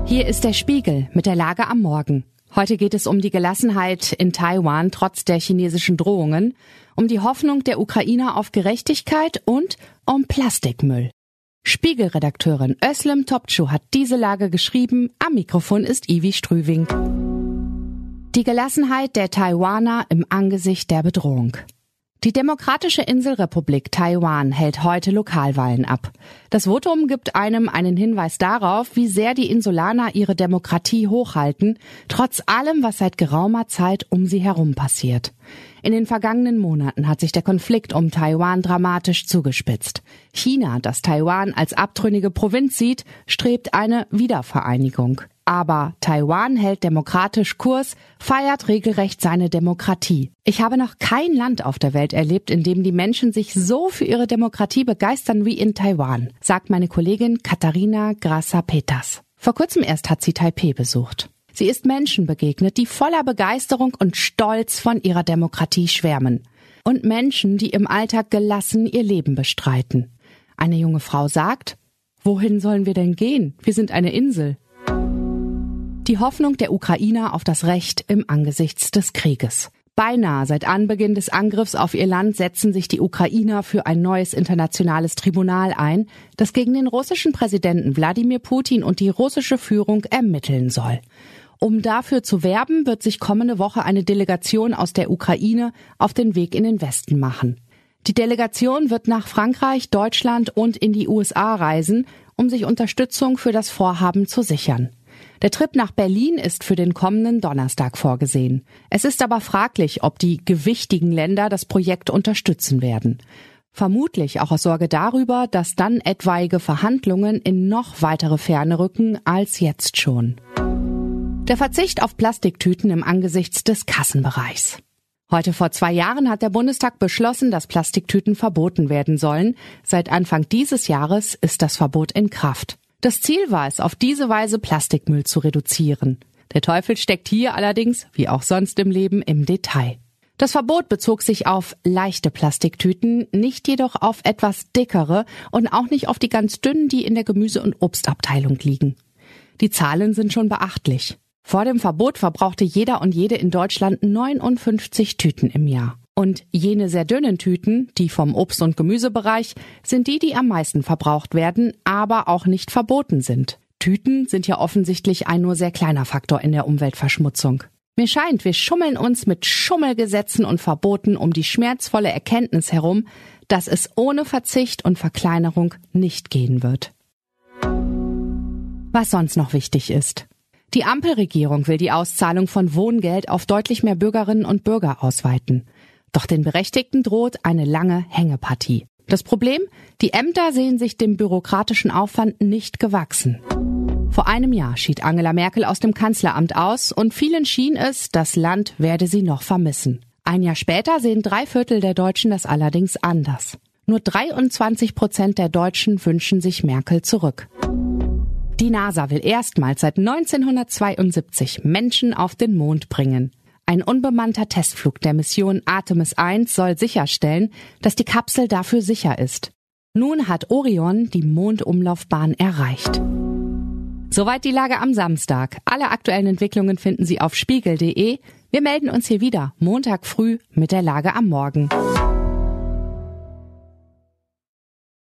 Hier ist der Spiegel mit der Lage am Morgen. Heute geht es um die Gelassenheit in Taiwan trotz der chinesischen Drohungen, um die Hoffnung der Ukrainer auf Gerechtigkeit und um Plastikmüll. Spiegelredakteurin Özlem Topçu hat diese Lage geschrieben. Am Mikrofon ist Ivi Strüving. Die Gelassenheit der Taiwaner im Angesicht der Bedrohung. Die Demokratische Inselrepublik Taiwan hält heute Lokalwahlen ab. Das Votum gibt einem einen Hinweis darauf, wie sehr die Insulaner ihre Demokratie hochhalten, trotz allem, was seit geraumer Zeit um sie herum passiert. In den vergangenen Monaten hat sich der Konflikt um Taiwan dramatisch zugespitzt. China, das Taiwan als abtrünnige Provinz sieht, strebt eine Wiedervereinigung. Aber Taiwan hält demokratisch Kurs, feiert regelrecht seine Demokratie. Ich habe noch kein Land auf der Welt erlebt, in dem die Menschen sich so für ihre Demokratie begeistern wie in Taiwan, sagt meine Kollegin Katharina Grassa-Peters. Vor kurzem erst hat sie Taipeh besucht. Sie ist Menschen begegnet, die voller Begeisterung und Stolz von ihrer Demokratie schwärmen. Und Menschen, die im Alltag gelassen ihr Leben bestreiten. Eine junge Frau sagt, wohin sollen wir denn gehen? Wir sind eine Insel. Die Hoffnung der Ukrainer auf das Recht im Angesichts des Krieges. Beinahe seit Anbeginn des Angriffs auf ihr Land setzen sich die Ukrainer für ein neues internationales Tribunal ein, das gegen den russischen Präsidenten Wladimir Putin und die russische Führung ermitteln soll. Um dafür zu werben, wird sich kommende Woche eine Delegation aus der Ukraine auf den Weg in den Westen machen. Die Delegation wird nach Frankreich, Deutschland und in die USA reisen, um sich Unterstützung für das Vorhaben zu sichern. Der Trip nach Berlin ist für den kommenden Donnerstag vorgesehen. Es ist aber fraglich, ob die gewichtigen Länder das Projekt unterstützen werden. Vermutlich auch aus Sorge darüber, dass dann etwaige Verhandlungen in noch weitere Ferne rücken als jetzt schon. Der Verzicht auf Plastiktüten im Angesichts des Kassenbereichs. Heute vor 2 Jahren hat der Bundestag beschlossen, dass Plastiktüten verboten werden sollen. Seit Anfang dieses Jahres ist das Verbot in Kraft. Das Ziel war es, auf diese Weise Plastikmüll zu reduzieren. Der Teufel steckt hier allerdings, wie auch sonst im Leben, im Detail. Das Verbot bezog sich auf leichte Plastiktüten, nicht jedoch auf etwas dickere und auch nicht auf die ganz dünnen, die in der Gemüse- und Obstabteilung liegen. Die Zahlen sind schon beachtlich. Vor dem Verbot verbrauchte jeder und jede in Deutschland 59 Tüten im Jahr. Und jene sehr dünnen Tüten, die vom Obst- und Gemüsebereich, sind die am meisten verbraucht werden, aber auch nicht verboten sind. Tüten sind ja offensichtlich ein nur sehr kleiner Faktor in der Umweltverschmutzung. Mir scheint, wir schummeln uns mit Schummelgesetzen und Verboten um die schmerzvolle Erkenntnis herum, dass es ohne Verzicht und Verkleinerung nicht gehen wird. Was sonst noch wichtig ist. Die Ampelregierung will die Auszahlung von Wohngeld auf deutlich mehr Bürgerinnen und Bürger ausweiten. Doch den Berechtigten droht eine lange Hängepartie. Das Problem? Die Ämter sehen sich dem bürokratischen Aufwand nicht gewachsen. Vor einem Jahr schied Angela Merkel aus dem Kanzleramt aus und vielen schien es, das Land werde sie noch vermissen. Ein Jahr später sehen 3/4 der Deutschen das allerdings anders. Nur 23% der Deutschen wünschen sich Merkel zurück. Die NASA will erstmals seit 1972 Menschen auf den Mond bringen. Ein unbemannter Testflug der Mission Artemis 1 soll sicherstellen, dass die Kapsel dafür sicher ist. Nun hat Orion die Mondumlaufbahn erreicht. Soweit die Lage am Samstag. Alle aktuellen Entwicklungen finden Sie auf spiegel.de. Wir melden uns hier wieder Montag früh mit der Lage am Morgen.